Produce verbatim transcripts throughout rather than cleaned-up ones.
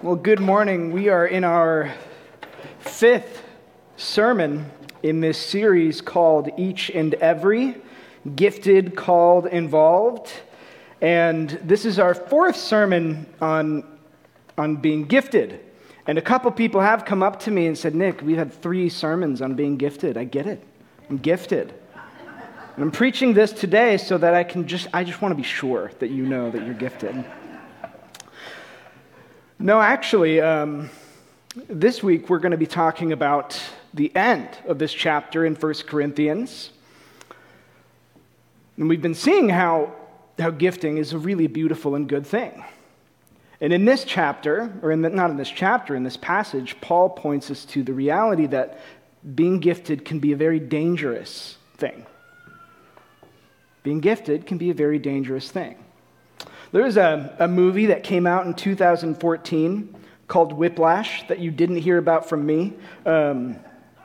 Well, good morning. We are in our fifth sermon in this series called Each and Every, Gifted, Called, Involved. And this is our fourth sermon on, on being gifted. And a couple people have come up to me and said, Nick, we've had three sermons on being gifted. I get it. I'm gifted. And I'm preaching this today so that I can just, I just want to be sure that you know that you're gifted. No, actually, um, this week we're going to be talking about the end of this chapter in First Corinthians. And we've been seeing how, how gifting is a really beautiful and good thing. And in this chapter, or in the, not in this chapter, in this passage, Paul points us to the reality that being gifted can be a very dangerous thing. Being gifted can be a very dangerous thing. There was a, a movie that came out in two thousand fourteen called Whiplash that you didn't hear about from me. Um,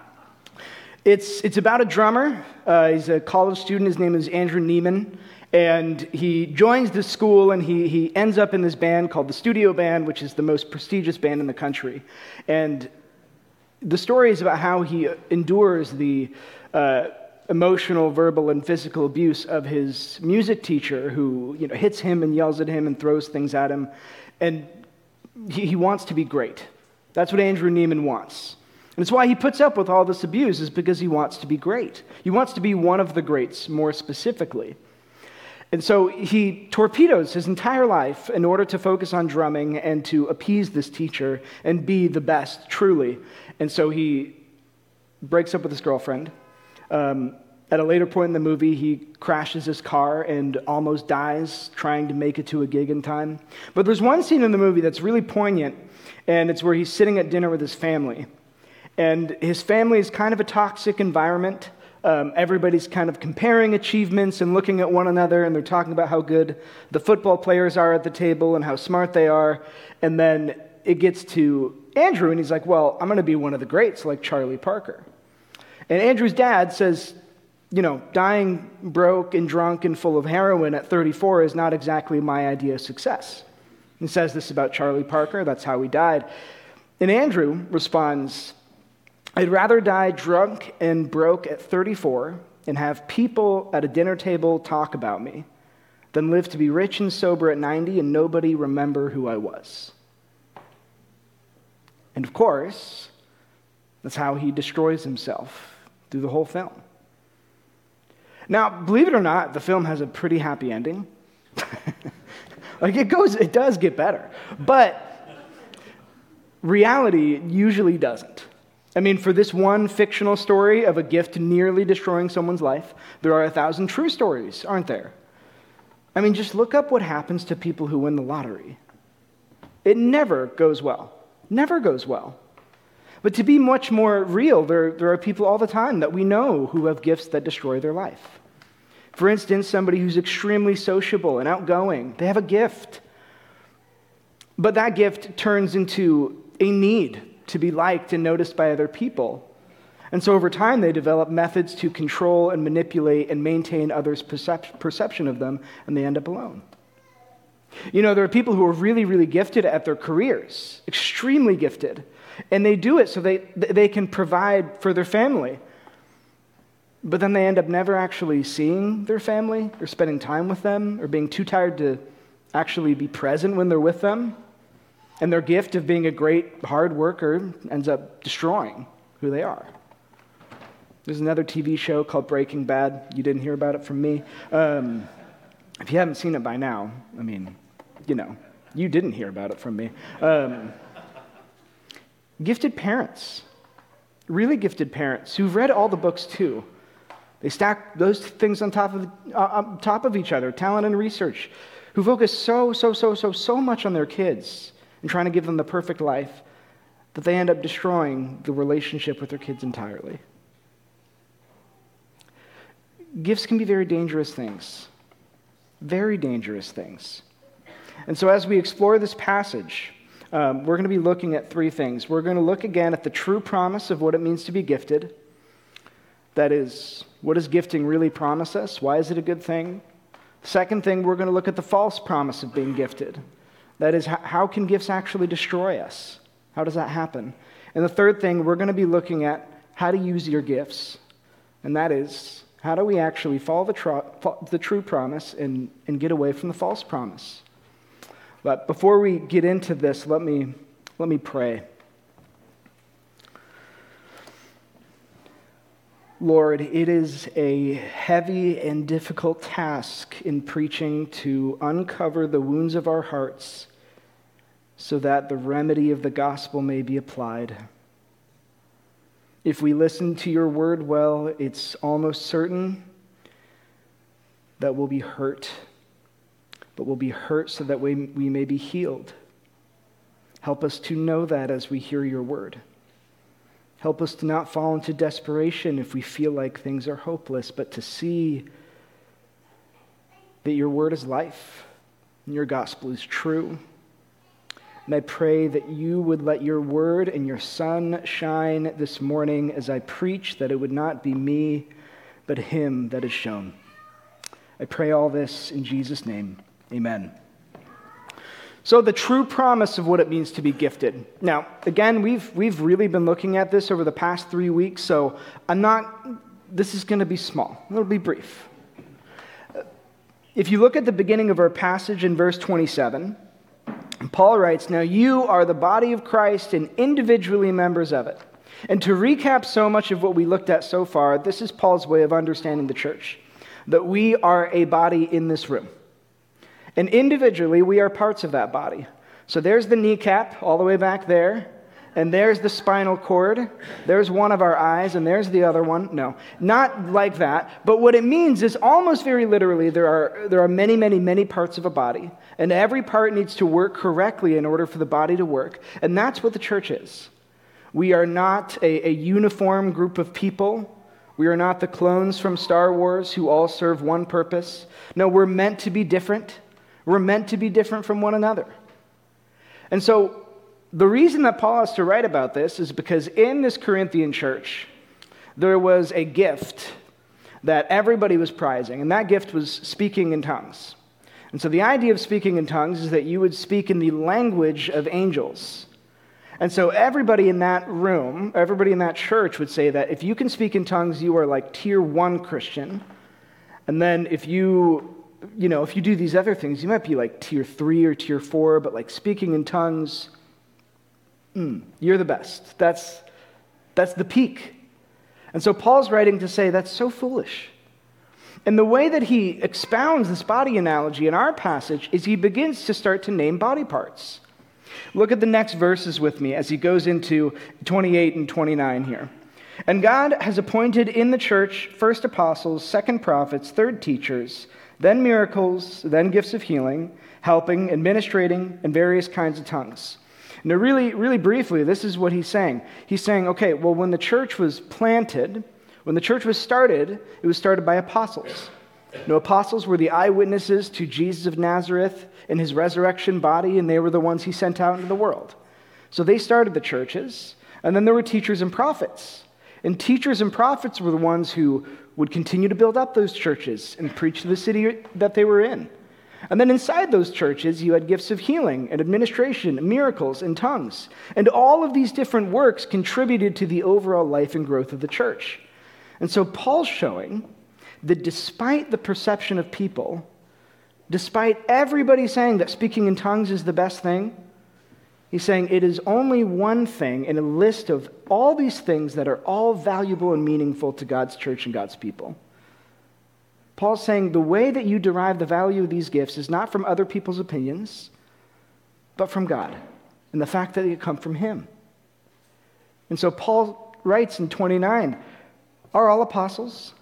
it's, it's about a drummer. Uh, he's a college student. His name is Andrew Neiman. And he joins the school, and he, he ends up in this band called the Studio Band, which is the most prestigious band in the country. And the story is about how he endures the uh, emotional, verbal, and physical abuse of his music teacher, who you know hits him and yells at him and throws things at him. And he, he wants to be great. That's what Andrew Neiman wants. And it's why he puts up with all this abuse, is because he wants to be great. He wants to be one of the greats, more specifically. And so he torpedoes his entire life in order to focus on drumming and to appease this teacher and be the best, truly. And so he breaks up with his girlfriend. Um, at a later point in the movie, he crashes his car and almost dies trying to make it to a gig in time. But there's one scene in the movie that's really poignant, and it's where he's sitting at dinner with his family. And his family is kind of a toxic environment. Um, everybody's kind of comparing achievements and looking at one another, and they're talking about how good the football players are at the table and how smart they are. And then it gets to Andrew, and he's like, well, I'm going to be one of the greats like Charlie Parker. And Andrew's dad says, you know, dying broke and drunk and full of heroin at thirty-four is not exactly my idea of success. He says this about Charlie Parker. That's how he died. And Andrew responds, I'd rather die drunk and broke at thirty-four and have people at a dinner table talk about me than live to be rich and sober at ninety and nobody remember who I was. And of course, that's how he destroys himself through the whole film. Now, believe it or not, the film has a pretty happy ending. Like it goes, it does get better. But reality usually doesn't. I mean, for this one fictional story of a gift nearly destroying someone's life, there are a thousand true stories, aren't there? I mean, just look up what happens to people who win the lottery. It never goes well. Never goes well. But to be much more real, there, there are people all the time that we know who have gifts that destroy their life. For instance, somebody who's extremely sociable and outgoing. They have a gift. But that gift turns into a need to be liked and noticed by other people. And so over time, they develop methods to control and manipulate and maintain others' percep- perception of them, and they end up alone. You know, there are people who are really, really gifted at their careers, extremely gifted, and they do it so they, they can provide for their family. But then they end up never actually seeing their family or spending time with them or being too tired to actually be present when they're with them. And their gift of being a great hard worker ends up destroying who they are. There's another T V show called Breaking Bad. You didn't hear about it from me. Um, if you haven't seen it by now, I mean, you know, you didn't hear about it from me. Um, gifted parents, really gifted parents who've read all the books too. They stack those things on top of uh, on top of each other, talent and research, who focus so, so, so, so, so much on their kids and trying to give them the perfect life, that they end up destroying the relationship with their kids entirely. Gifts can be very dangerous things. Very dangerous things. And so as we explore this passage, um, we're going to be looking at three things. We're going to look again at the true promise of what it means to be gifted. That is, what does gifting really promise us? Why is it a good thing? Second thing, we're going to look at the false promise of being gifted. That is, how can gifts actually destroy us? How does that happen? And the third thing, we're going to be looking at how to use your gifts. And that is, how do we actually follow the, tr- the true promise and, and get away from the false promise? But before we get into this, let me, let me pray. Lord, it is a heavy and difficult task in preaching to uncover the wounds of our hearts so that the remedy of the gospel may be applied. If we listen to your word well, it's almost certain that we'll be hurt, but we'll be hurt so that we, we may be healed. Help us to know that as we hear your word. Help us to not fall into desperation if we feel like things are hopeless, but to see that your word is life and your gospel is true. And I pray that you would let your word and your sun shine this morning as I preach, that it would not be me, but him that is shown. I pray all this in Jesus' name. Amen. So the true promise of what it means to be gifted. Now, again, we've we've really been looking at this over the past three weeks, so I'm not, this is going to be small. It'll be brief. If you look at the beginning of our passage in verse twenty-seven, Paul writes, "Now you are the body of Christ and individually members of it." And to recap so much of what we looked at so far, this is Paul's way of understanding the church, that we are a body in this room. And individually, we are parts of that body. So there's the kneecap all the way back there, and there's the spinal cord, there's one of our eyes, and there's the other one. No, not like that. But what it means is almost very literally, there are, there are many, many, many parts of a body, and every part needs to work correctly in order for the body to work. And that's what the church is. We are not a, a uniform group of people. We are not the clones from Star Wars who all serve one purpose. No, we're meant to be different. We're meant to be different from one another. And so the reason that Paul has to write about this is because in this Corinthian church, there was a gift that everybody was prizing, and that gift was speaking in tongues. And so the idea of speaking in tongues is that you would speak in the language of angels. And so everybody in that room, everybody in that church would say that if you can speak in tongues, you are like tier one Christian. And then if you... You know, if you do these other things, you might be like tier three or tier four, but like speaking in tongues, mm, you're the best. That's, that's the peak. And so Paul's writing to say that's so foolish. And the way that he expounds this body analogy in our passage is he begins to start to name body parts. Look at the next verses with me as he goes into twenty-eight and twenty-nine here. "And God has appointed in the church first apostles, second prophets, third teachers, then miracles, then gifts of healing, helping, administrating, and various kinds of tongues." Now, really, really briefly, this is what he's saying. He's saying, okay, well, when the church was planted, when the church was started, it was started by apostles. No, apostles were the eyewitnesses to Jesus of Nazareth and his resurrection body, and they were the ones he sent out into the world. So they started the churches, and then there were teachers and prophets. And teachers and prophets were the ones who would continue to build up those churches and preach to the city that they were in. And then inside those churches, you had gifts of healing and administration, miracles, and tongues. And all of these different works contributed to the overall life and growth of the church. And so Paul's showing that despite the perception of people, despite everybody saying that speaking in tongues is the best thing, he's saying it is only one thing in a list of all these things that are all valuable and meaningful to God's church and God's people. Paul's saying the way that you derive the value of these gifts is not from other people's opinions, but from God, and the fact that they come from him. And so Paul writes in twenty-nine, are all apostles?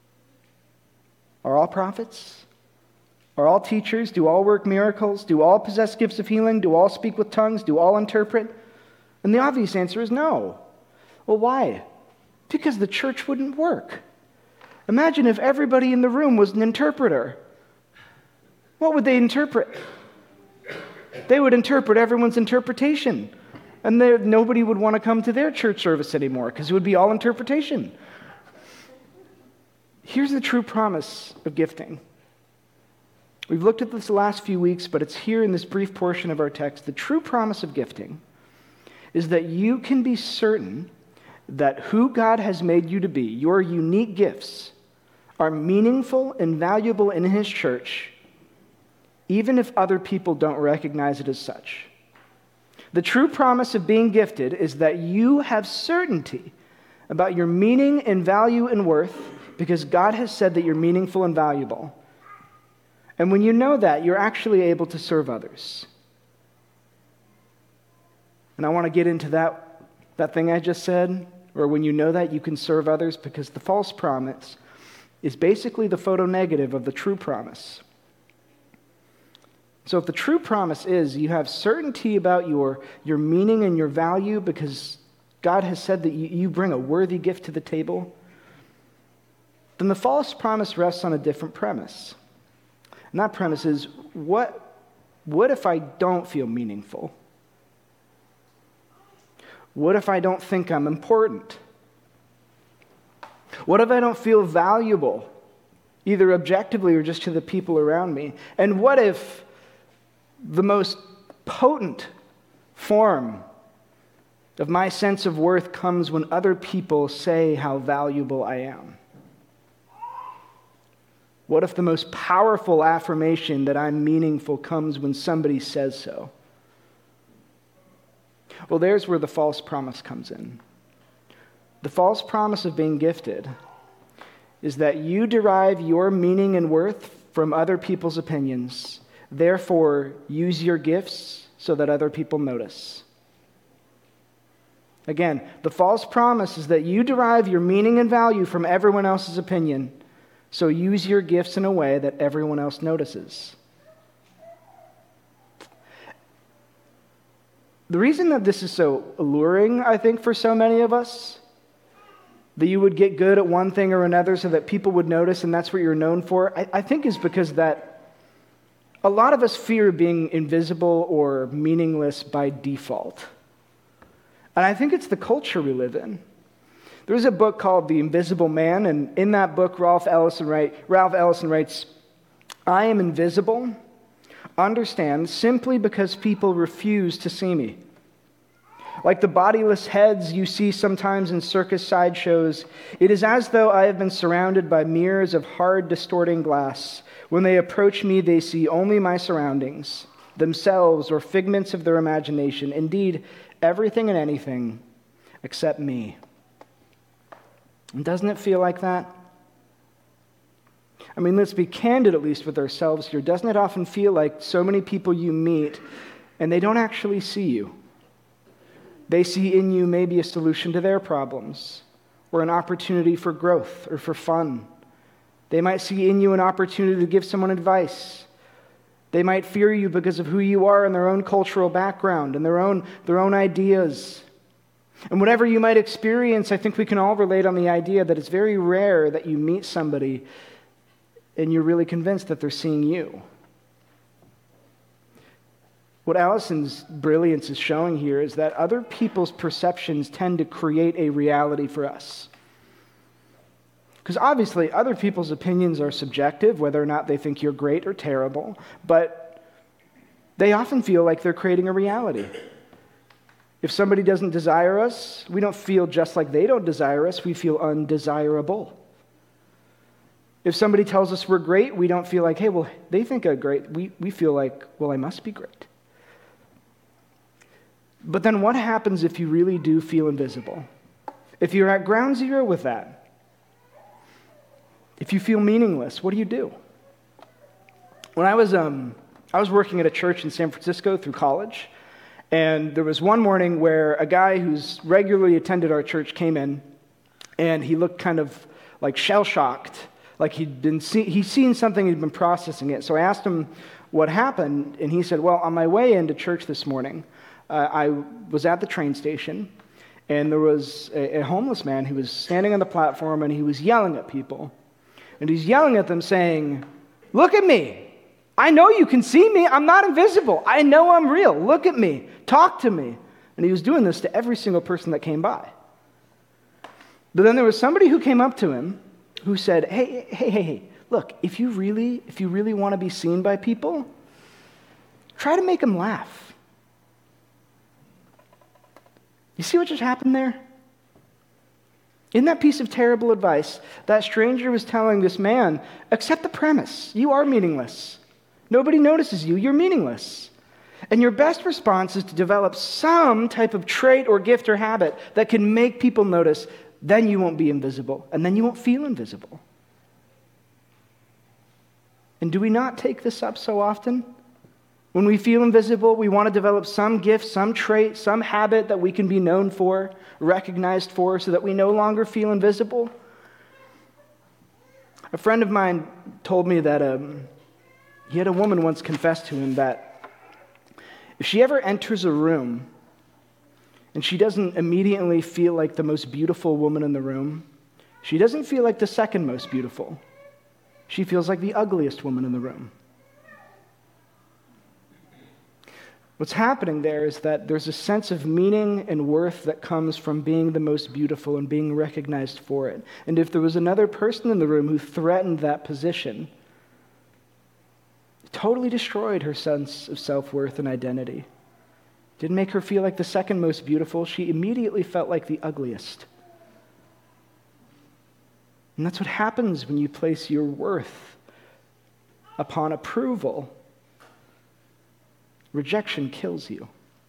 Are all prophets? Are all teachers? Do all work miracles? Do all possess gifts of healing? Do all speak with tongues? Do all interpret? And the obvious answer is no. Well, why? Because the church wouldn't work. Imagine if everybody in the room was an interpreter. What would they interpret? They would interpret everyone's interpretation. And there, nobody would want to come to their church service anymore because it would be all interpretation. Here's the true promise of gifting. We've looked at this the last few weeks, but it's here in this brief portion of our text. The true promise of gifting is that you can be certain that who God has made you to be, your unique gifts, are meaningful and valuable in His church, even if other people don't recognize it as such. The true promise of being gifted is that you have certainty about your meaning and value and worth because God has said that you're meaningful and valuable. And when you know that, you're actually able to serve others. And I want to get into that, that thing I just said, or when you know that, you can serve others, because the false promise is basically the photo negative of the true promise. So if the true promise is you have certainty about your, your meaning and your value because God has said that you, you bring a worthy gift to the table, then the false promise rests on a different premise. And that premise is, what, what if I don't feel meaningful? What if I don't think I'm important? What if I don't feel valuable, either objectively or just to the people around me? And what if the most potent form of my sense of worth comes when other people say how valuable I am? What if the most powerful affirmation that I'm meaningful comes when somebody says so? Well, there's where the false promise comes in. The false promise of being gifted is that you derive your meaning and worth from other people's opinions. Therefore, use your gifts so that other people notice. Again, the false promise is that you derive your meaning and value from everyone else's opinion. So use your gifts in a way that everyone else notices. The reason that this is so alluring, I think, for so many of us, that you would get good at one thing or another so that people would notice and that's what you're known for, I, I think is because that a lot of us fear being invisible or meaningless by default. And I think it's the culture we live in. There's a book called The Invisible Man, and in that book, Ralph Ellison, write, Ralph Ellison writes, "I am invisible, understand, simply because people refuse to see me. Like the bodiless heads you see sometimes in circus sideshows, it is as though I have been surrounded by mirrors of hard, distorting glass. When they approach me, they see only my surroundings, themselves or figments of their imagination, indeed, everything and anything except me." And doesn't it feel like that? I mean, let's be candid at least with ourselves here. Doesn't it often feel like so many people you meet and they don't actually see you? They see in you maybe a solution to their problems or an opportunity for growth or for fun. They might see in you an opportunity to give someone advice. They might fear you because of who you are and their own cultural background and their own, their own ideas. And whatever you might experience, I think we can all relate on the idea that it's very rare that you meet somebody and you're really convinced that they're seeing you. What Allison's brilliance is showing here is that other people's perceptions tend to create a reality for us. Because obviously, other people's opinions are subjective, whether or not they think you're great or terrible, but they often feel like they're creating a reality. If somebody doesn't desire us, we don't feel just like they don't desire us, we feel undesirable. If somebody tells us we're great, we don't feel like, hey, well, they think I'm great. We, we feel like, well, I must be great. But then what happens if you really do feel invisible? If you're at ground zero with that, if you feel meaningless, what do you do? When I was, um, I was working at a church in San Francisco through college, and there was one morning where a guy who's regularly attended our church came in, and he looked kind of like shell-shocked, like he'd been see- he'd seen something, he'd been processing it. So I asked him what happened, and he said, well, on my way into church this morning, uh, I was at the train station, and there was a, a homeless man who was standing on the platform, and he was yelling at people. And he's yelling at them saying, look at me. I know you can see me. I'm not invisible. I know I'm real. Look at me. Talk to me. And he was doing this to every single person that came by. But then there was somebody who came up to him who said, hey, hey, hey, hey, look, if you really, if you really want to be seen by people, try to make them laugh. You see what just happened there? In that piece of terrible advice, that stranger was telling this man, accept the premise. You are meaningless. Nobody notices you. You're meaningless. And your best response is to develop some type of trait or gift or habit that can make people notice. Then you won't be invisible, and then you won't feel invisible. And do we not take this up so often? When we feel invisible, we want to develop some gift, some trait, some habit that we can be known for, recognized for, so that we no longer feel invisible. A friend of mine told me that um, he had a woman once confess to him that if she ever enters a room and she doesn't immediately feel like the most beautiful woman in the room, she doesn't feel like the second most beautiful. She feels like the ugliest woman in the room. What's happening there is that there's a sense of meaning and worth that comes from being the most beautiful and being recognized for it. And if there was another person in the room who threatened that position, it totally destroyed her sense of self-worth and identity. Didn't make her feel like the second most beautiful. She immediately felt like the ugliest. And that's what happens when you place your worth upon approval. Rejection kills you.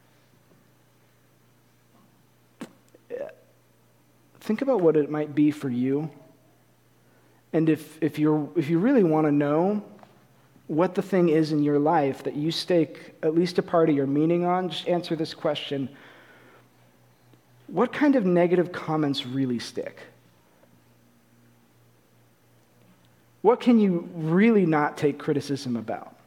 Think about what it might be for you. And if, if, you're, if you really want to know what the thing is in your life that you stake at least a part of your meaning on, just answer this question. What kind of negative comments really stick? What can you really not take criticism about?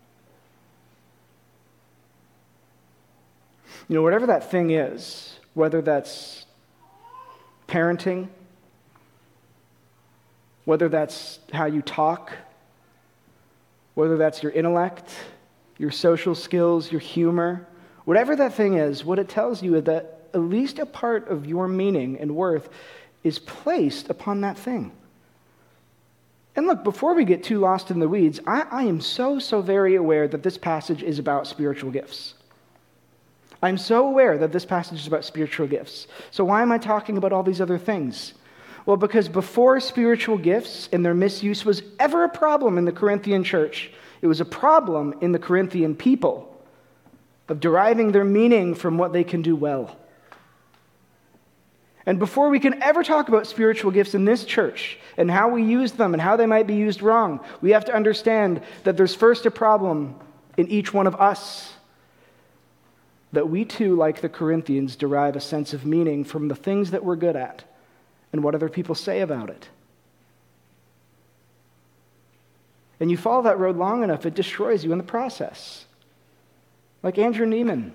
You know, whatever that thing is, whether that's parenting, whether that's how you talk, whether that's your intellect, your social skills, your humor, whatever that thing is, what it tells you is that at least a part of your meaning and worth is placed upon that thing. And look, before we get too lost in the weeds, I, I am so, so very aware that this passage is about spiritual gifts. I'm so aware that this passage is about spiritual gifts. So why am I talking about all these other things? Well, because before spiritual gifts and their misuse was ever a problem in the Corinthian church, it was a problem in the Corinthian people of deriving their meaning from what they can do well. And before we can ever talk about spiritual gifts in this church and how we use them and how they might be used wrong, we have to understand that there's first a problem in each one of us. That we too, like the Corinthians, derive a sense of meaning from the things that we're good at and what other people say about it. And you follow that road long enough, it destroys you in the process. Like Andrew Neiman.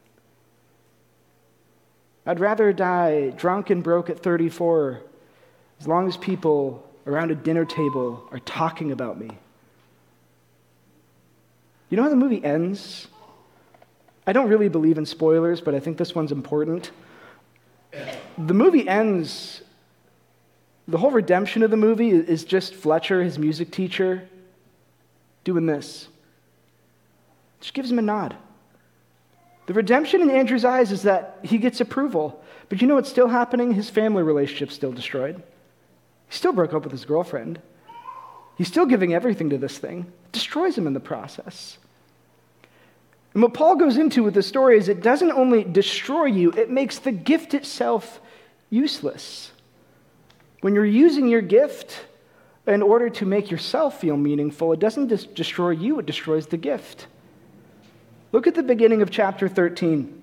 I'd rather die drunk and broke at thirty-four as long as people around a dinner table are talking about me. You know how the movie ends? I don't really believe in spoilers, but I think this one's important. The movie ends, the whole redemption of the movie is just Fletcher, his music teacher, doing this. Just gives him a nod. The redemption in Andrew's eyes is that he gets approval. But you know what's still happening? His family relationship's still destroyed. He still broke up with his girlfriend. He's still giving everything to this thing. It destroys him in the process. And what Paul goes into with this story is it doesn't only destroy you, it makes the gift itself useless. When you're using your gift in order to make yourself feel meaningful, it doesn't just destroy you, it destroys the gift. Look at the beginning of chapter thirteen.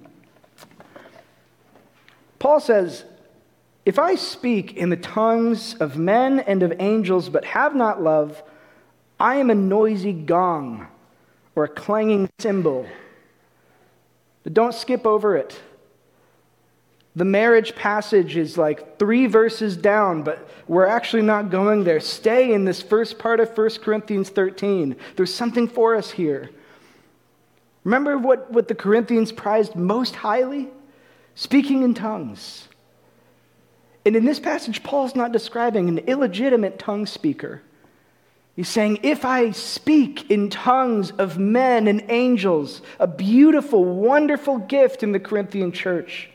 Paul says, "If I speak in the tongues of men and of angels but have not love, I am a noisy gong or a clanging cymbal." But don't skip over it. The marriage passage is like three verses down, but we're actually not going there. Stay in this first part of First Corinthians thirteen. There's something for us here. Remember what, what the Corinthians prized most highly? Speaking in tongues. And in this passage, Paul's not describing an illegitimate tongue speaker. He's saying, if I speak in tongues of men and angels, a beautiful, wonderful gift in the Corinthian church,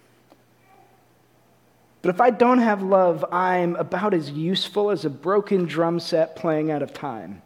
but if I don't have love, I'm about as useful as a broken drum set playing out of time.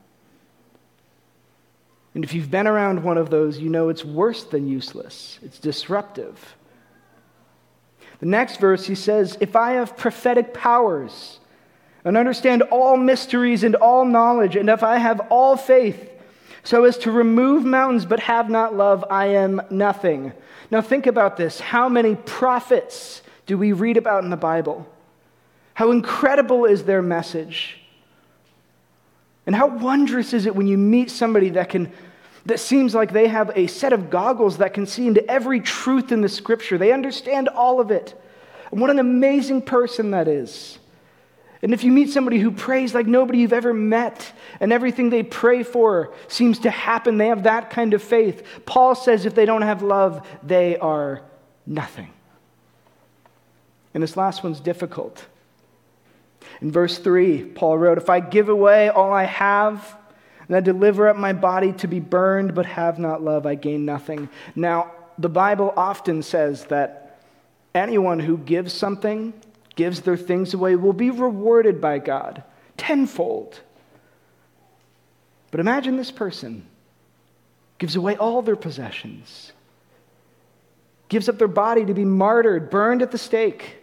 And if you've been around one of those, you know it's worse than useless. It's disruptive. The next verse, he says, if I have prophetic powers and understand all mysteries and all knowledge, and if I have all faith so as to remove mountains but have not love, I am nothing. Now think about this. How many prophets do we read about in the Bible? How incredible is their message? And how wondrous is it when you meet somebody that can, that seems like they have a set of goggles that can see into every truth in the Scripture. They understand all of it. And what an amazing person that is. And if you meet somebody who prays like nobody you've ever met, and everything they pray for seems to happen, they have that kind of faith. Paul says if they don't have love, they are nothing. And this last one's difficult. In verse three, Paul wrote, if I give away all I have, and I deliver up my body to be burned, but have not love, I gain nothing. Now, the Bible often says that anyone who gives something, gives their things away, will be rewarded by God tenfold. But imagine this person gives away all their possessions, gives up their body to be martyred, burned at the stake.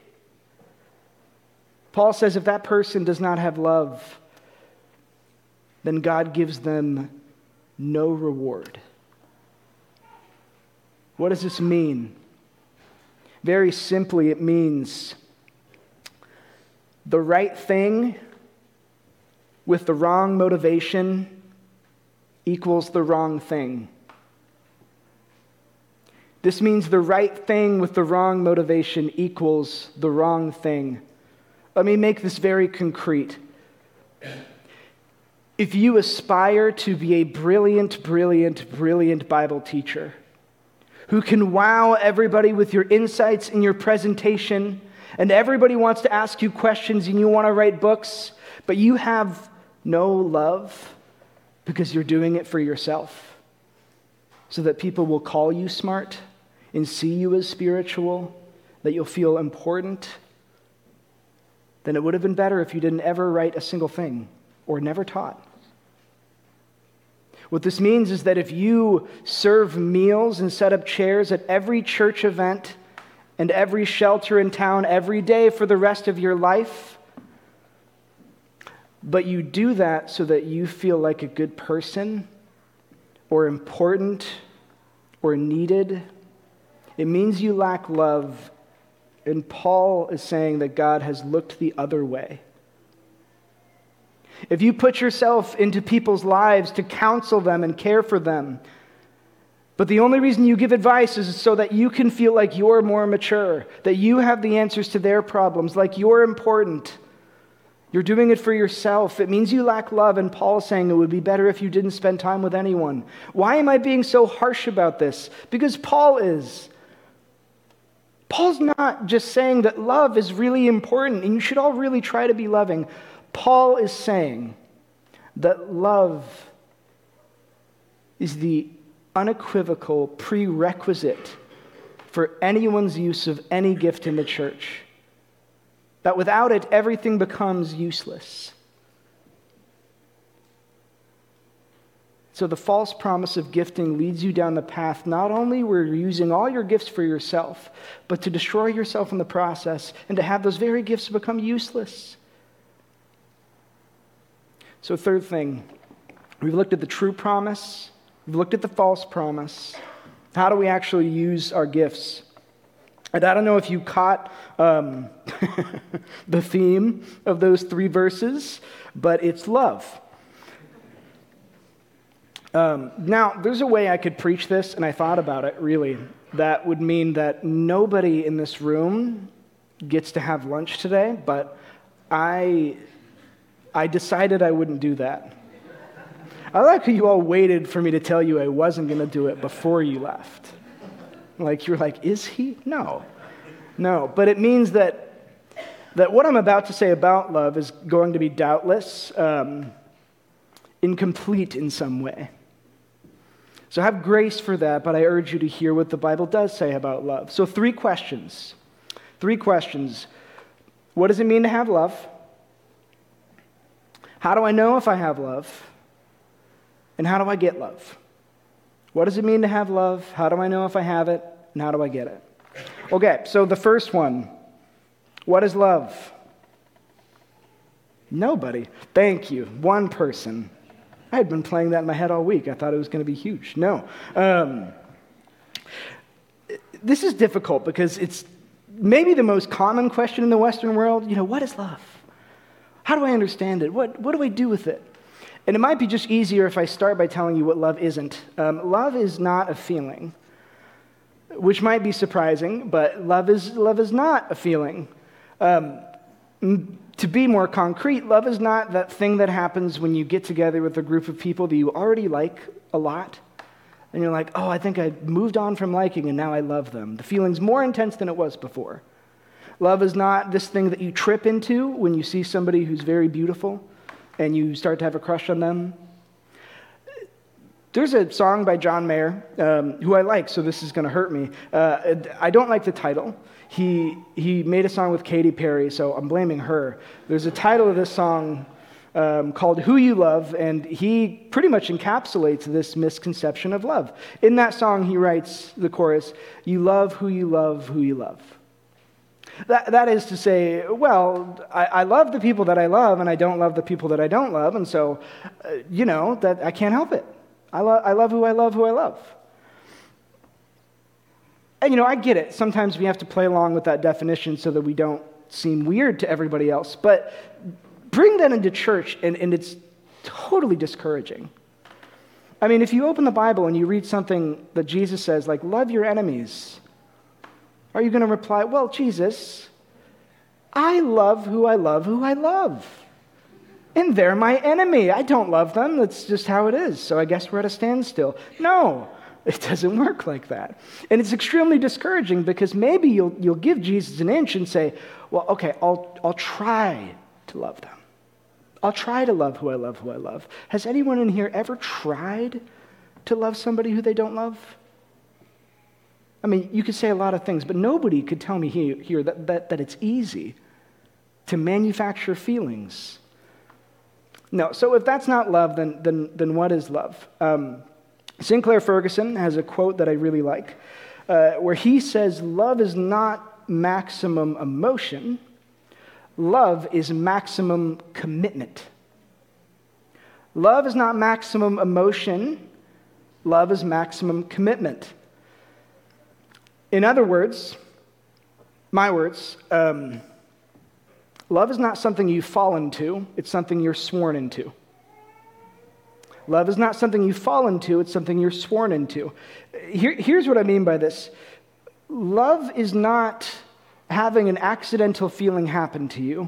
Paul says if that person does not have love, then God gives them no reward. What does this mean? Very simply, it means the right thing with the wrong motivation equals the wrong thing. This means the right thing with the wrong motivation equals the wrong thing. Let me make this very concrete. If you aspire to be a brilliant, brilliant, brilliant Bible teacher who can wow everybody with your insights and your presentation, and everybody wants to ask you questions and you want to write books, but you have no love because you're doing it for yourself so that people will call you smart and see you as spiritual, that you'll feel important, then it would have been better if you didn't ever write a single thing or never taught. What this means is that if you serve meals and set up chairs at every church event and every shelter in town every day for the rest of your life, but you do that so that you feel like a good person or important or needed, it means you lack love. And Paul is saying that God has looked the other way. If you put yourself into people's lives to counsel them and care for them, but the only reason you give advice is so that you can feel like you're more mature, that you have the answers to their problems, like you're important, you're doing it for yourself, it means you lack love. And Paul is saying it would be better if you didn't spend time with anyone. Why am I being so harsh about this? Because Paul is. Paul's not just saying that love is really important and you should all really try to be loving. Paul is saying that love is the unequivocal prerequisite for anyone's use of any gift in the church. That without it, everything becomes useless. So the false promise of gifting leads you down the path not only where you're using all your gifts for yourself, but to destroy yourself in the process and to have those very gifts become useless. So third thing, we've looked at the true promise, we've looked at the false promise. How do we actually use our gifts? And I don't know if you caught um, the theme of those three verses, but it's love. Um, now, there's a way I could preach this, and I thought about it, really, that would mean that nobody in this room gets to have lunch today, but I, I decided I wouldn't do that. I like how you all waited for me to tell you I wasn't going to do it before you left. Like, you're like, is he? No. No, but it means that, that what I'm about to say about love is going to be doubtless. Um, incomplete in some way. So have grace for that, but I urge you to hear what the Bible does say about love. So three questions. Three questions. What does it mean to have love? How do I know if I have love? And how do I get love? What does it mean to have love? How do I know if I have it? And how do I get it? Okay, so the first one. What is love? Nobody. Thank you. One person. I had been playing that in my head all week. I thought it was going to be huge. No. Um, this is difficult because it's maybe the most common question in the Western world. You know, what is love? How do I understand it? What, what do I do with it? And it might be just easier if I start by telling you what love isn't. Um, love is not a feeling, which might be surprising, but love is, love is not a feeling. Um, To be more concrete, love is not that thing that happens when you get together with a group of people that you already like a lot, and you're like, oh, I think I moved on from liking, and now I love them. The feeling's more intense than it was before. Love is not this thing that you trip into when you see somebody who's very beautiful, and you start to have a crush on them. There's a song by John Mayer, um, who I like, so this is going to hurt me. Uh, I don't like the title. He he made a song with Katy Perry, so I'm blaming her. There's a title of this song um, called Who You Love, and he pretty much encapsulates this misconception of love. In that song, he writes the chorus, you love who you love who you love. That, that is to say, well, I, I love the people that I love, and I don't love the people that I don't love, and so, uh, you know, that I can't help it. I, lo- I love who I love who I love. And, you know, I get it. Sometimes we have to play along with that definition so that we don't seem weird to everybody else. But bring that into church, and, and it's totally discouraging. I mean, if you open the Bible and you read something that Jesus says, like, love your enemies, are you going to reply, well, Jesus, I love who I love who I love. And they're my enemy. I don't love them. That's just how it is. So I guess we're at a standstill. No. It doesn't work like that. And it's extremely discouraging because maybe you'll you'll give Jesus an inch and say, well, okay, I'll I'll try to love them. I'll try to love who I love who I love. Has anyone in here ever tried to love somebody who they don't love? I mean, you could say a lot of things, but nobody could tell me here, here that, that, that it's easy to manufacture feelings. No, so if that's not love, then then then what is love? Um, Sinclair Ferguson has a quote that I really like, uh, where he says, love is not maximum emotion, love is maximum commitment. Love is not maximum emotion, love is maximum commitment. In other words, my words, um, love is not something you fall into, it's something you're sworn into. Love is not something you fall into, it's something you're sworn into. Here, here's what I mean by this. Love is not having an accidental feeling happen to you.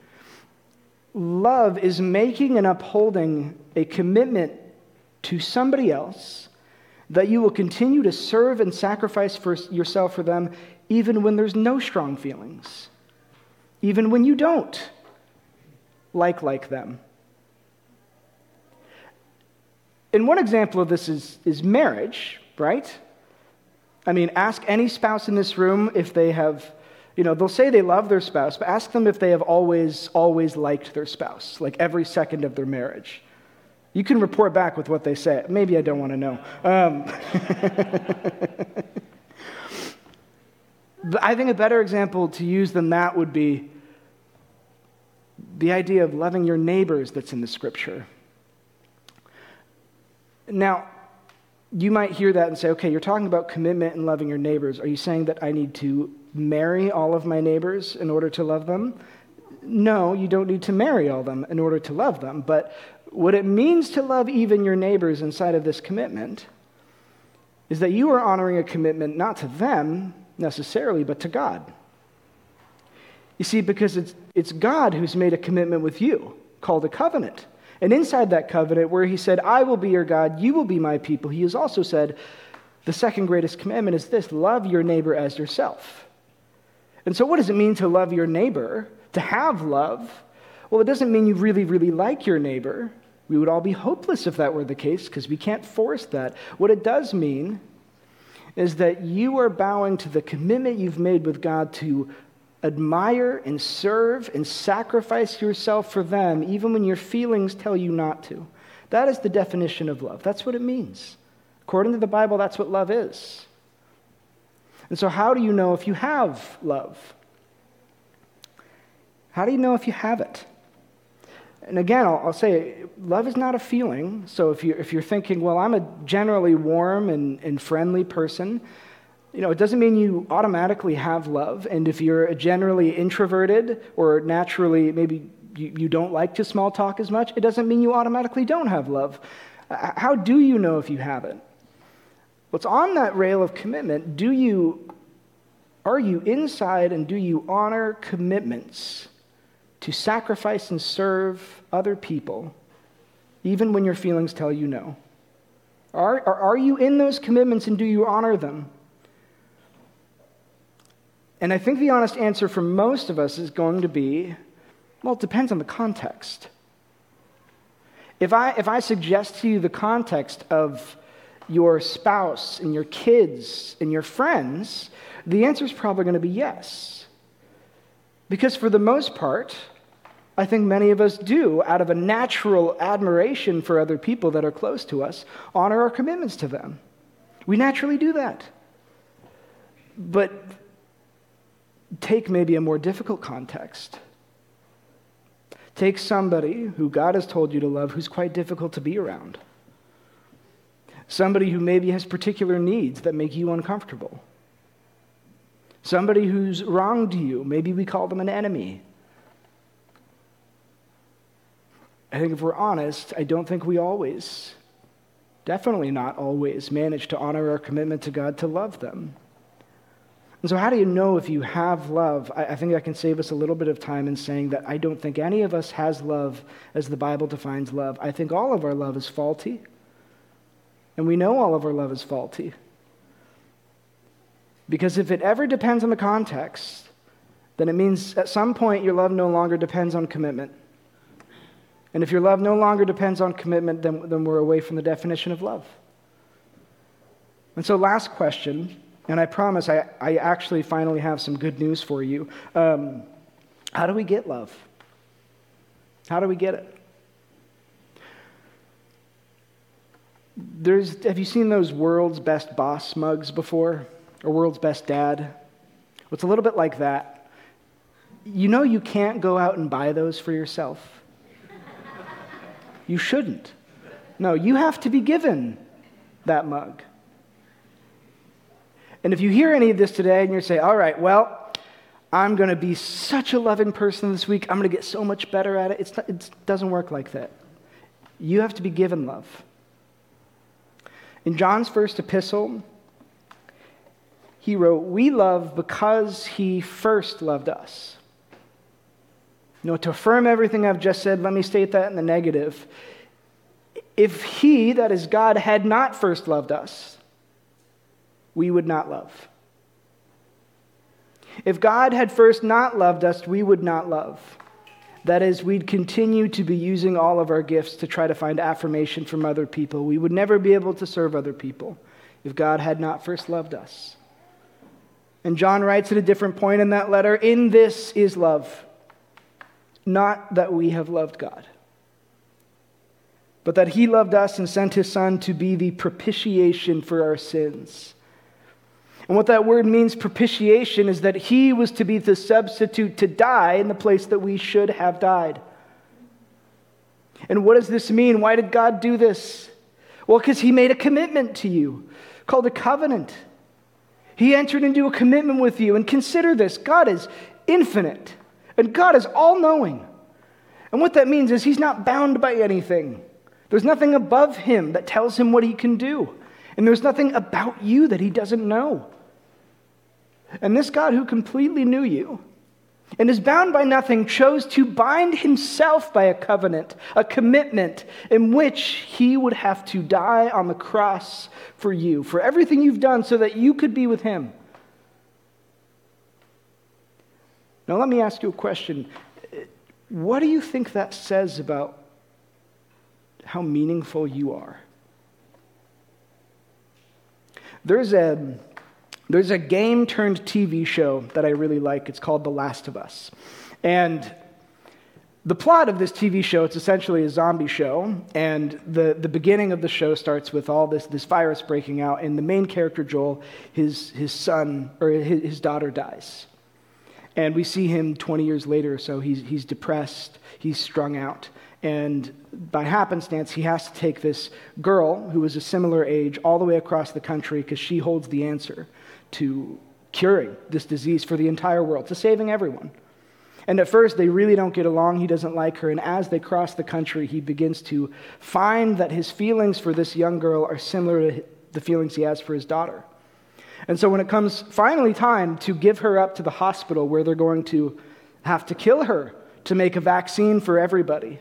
Love is making and upholding a commitment to somebody else that you will continue to serve and sacrifice for yourself for them even when there's no strong feelings, even when you don't like like them. And one example of this is, is marriage, right? I mean, ask any spouse in this room if they have, you know, they'll say they love their spouse, but ask them if they have always, always liked their spouse, like every second of their marriage. You can report back with what they say. Maybe I don't want to know. Um, but I think a better example to use than that would be the idea of loving your neighbors that's in the scripture. Now, you might hear that and say, okay, you're talking about commitment and loving your neighbors. Are you saying that I need to marry all of my neighbors in order to love them? No, you don't need to marry all of them in order to love them. But what it means to love even your neighbors inside of this commitment is that you are honoring a commitment not to them necessarily, but to God. You see, because it's, it's God who's made a commitment with you called a covenant. And inside that covenant, where he said, I will be your God, you will be my people, he has also said, the second greatest commandment is this, love your neighbor as yourself. And so what does it mean to love your neighbor, to have love? Well, it doesn't mean you really, really like your neighbor. We would all be hopeless if that were the case, because we can't force that. What it does mean is that you are bowing to the commitment you've made with God to admire and serve and sacrifice yourself for them, even when your feelings tell you not to. That is the definition of love. That's what it means. According to the Bible, that's what love is. And so how do you know if you have love? How do you know if you have it? And again, I'll, I'll say, love is not a feeling. So if you're, if you're thinking, well, I'm a generally warm and, and friendly person, you know, it doesn't mean you automatically have love. And if you're a generally introverted or naturally maybe you, you don't like to small talk as much, it doesn't mean you automatically don't have love. How do you know if you have it? What's on that rail of commitment? Do you, are you inside and do you honor commitments to sacrifice and serve other people, even when your feelings tell you no? Are, are, are you in those commitments and do you honor them? And I think the honest answer for most of us is going to be, well, it depends on the context. If I, if I suggest to you the context of your spouse and your kids and your friends, the answer is probably going to be yes. Because for the most part, I think many of us do, out of a natural admiration for other people that are close to us, honor our commitments to them. We naturally do that. But take maybe a more difficult context. Take somebody who God has told you to love who's quite difficult to be around. Somebody who maybe has particular needs that make you uncomfortable. Somebody who's wronged you. Maybe we call them an enemy. I think if we're honest, I don't think we always, definitely not always, manage to honor our commitment to God to love them. And so how do you know if you have love? I, I think I can save us a little bit of time in saying that I don't think any of us has love as the Bible defines love. I think all of our love is faulty. And we know all of our love is faulty. Because if it ever depends on the context, then it means at some point your love no longer depends on commitment. And if your love no longer depends on commitment, then, then we're away from the definition of love. And so last question, and I promise I, I actually finally have some good news for you. Um, how do we get love? How do we get it? There's, have you seen those World's Best Boss mugs before? Or World's Best Dad? Well, it's a little bit like that. You know you can't go out and buy those for yourself. You shouldn't. No, you have to be given that mug. And if you hear any of this today and you say, all right, well, I'm going to be such a loving person this week, I'm going to get so much better at it. It's not, it doesn't work like that. You have to be given love. In John's first epistle, he wrote, we love because he first loved us. You know, to affirm everything I've just said, let me state that in the negative. If he, that is God, had not first loved us, we would not love. If God had first not loved us, we would not love. That is, we'd continue to be using all of our gifts to try to find affirmation from other people. We would never be able to serve other people if God had not first loved us. And John writes at a different point in that letter, in this is love, not that we have loved God, but that he loved us and sent his Son to be the propitiation for our sins. And what that word means, propitiation, is that he was to be the substitute to die in the place that we should have died. And what does this mean? Why did God do this? Well, because he made a commitment to you called a covenant. He entered into a commitment with you. And consider this, God is infinite and God is all-knowing. And what that means is he's not bound by anything. There's nothing above him that tells him what he can do. And there's nothing about you that he doesn't know. And this God who completely knew you and is bound by nothing chose to bind himself by a covenant, a commitment in which he would have to die on the cross for you, for everything you've done so that you could be with him. Now let me ask you a question. What do you think that says about how meaningful you are. There's a, there's a game turned T V show that I really like. It's called The Last of Us. And the plot of this T V show, it's essentially a zombie show, and the, the beginning of the show starts with all this, this virus breaking out, and the main character, Joel, his, his son, or his, his daughter dies. And we see him twenty years later or so, he's, he's depressed, he's strung out, and by happenstance, he has to take this girl, who is a similar age, all the way across the country, because she holds the answer to curing this disease for the entire world, to saving everyone. And at first, they really don't get along. He doesn't like her. And as they cross the country, he begins to find that his feelings for this young girl are similar to the feelings he has for his daughter. And so when it comes finally time to give her up to the hospital where they're going to have to kill her to make a vaccine for everybody,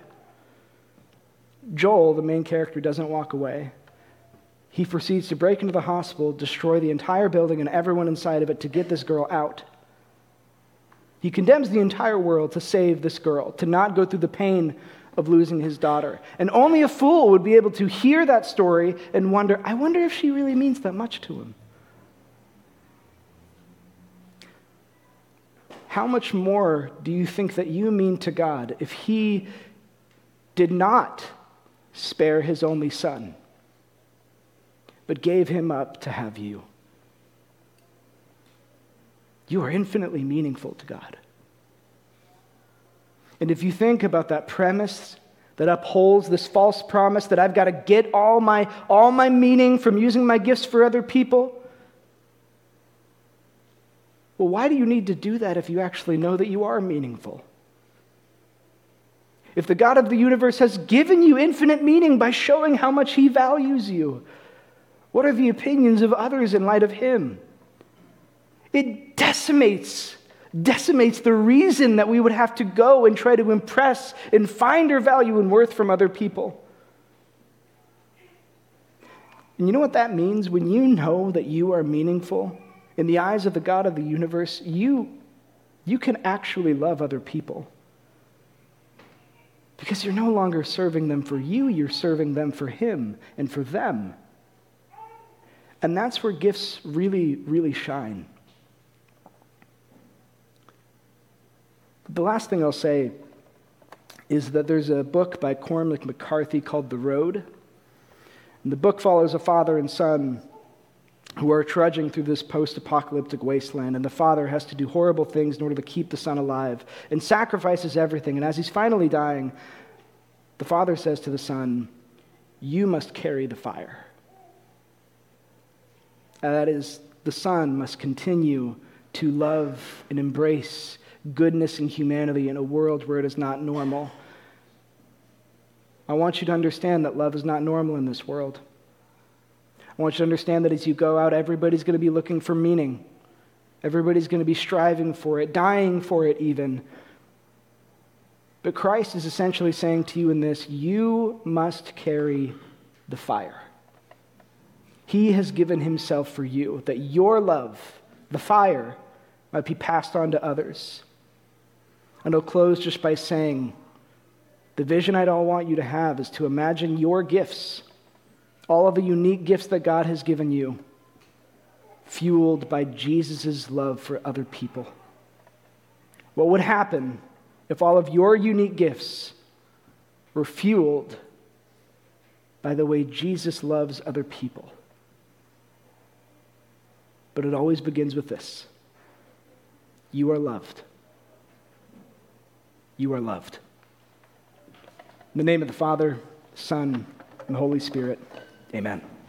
Joel, the main character, doesn't walk away. He proceeds to break into the hospital, destroy the entire building and everyone inside of it to get this girl out. He condemns the entire world to save this girl, to not go through the pain of losing his daughter. And only a fool would be able to hear that story and wonder, I wonder if she really means that much to him. How much more do you think that you mean to God if he did not spare his only son, but gave him up to have you? You are infinitely meaningful to God. And if you think about that premise that upholds this false promise that I've got to get all my, all my meaning from using my gifts for other people, well, why do you need to do that if you actually know that you are meaningful? If the God of the universe has given you infinite meaning by showing how much he values you, what are the opinions of others in light of him? It decimates, decimates the reason that we would have to go and try to impress and find our value and worth from other people. And you know what that means? When you know that you are meaningful in the eyes of the God of the universe, you, you can actually love other people. Because you're no longer serving them for you, you're serving them for him and for them. And that's where gifts really, really shine. The last thing I'll say is that there's a book by Cormac McCarthy called The Road. And the book follows a father and son who are trudging through this post-apocalyptic wasteland, and the father has to do horrible things in order to keep the son alive and sacrifices everything. And as he's finally dying, the father says to the son, "You must carry the fire." And that is, the son must continue to love and embrace goodness and humanity in a world where it is not normal. I want you to understand that love is not normal in this world. I want you to understand that as you go out, everybody's going to be looking for meaning. Everybody's going to be striving for it, dying for it even. But Christ is essentially saying to you in this, you must carry the fire. He has given himself for you, that your love, the fire, might be passed on to others. And I'll close just by saying, the vision I'd all want you to have is to imagine your gifts, all of the unique gifts that God has given you, fueled by Jesus' love for other people. What would happen if all of your unique gifts were fueled by the way Jesus loves other people? But it always begins with this. You are loved. You are loved. In the name of the Father, Son, and Holy Spirit, amen.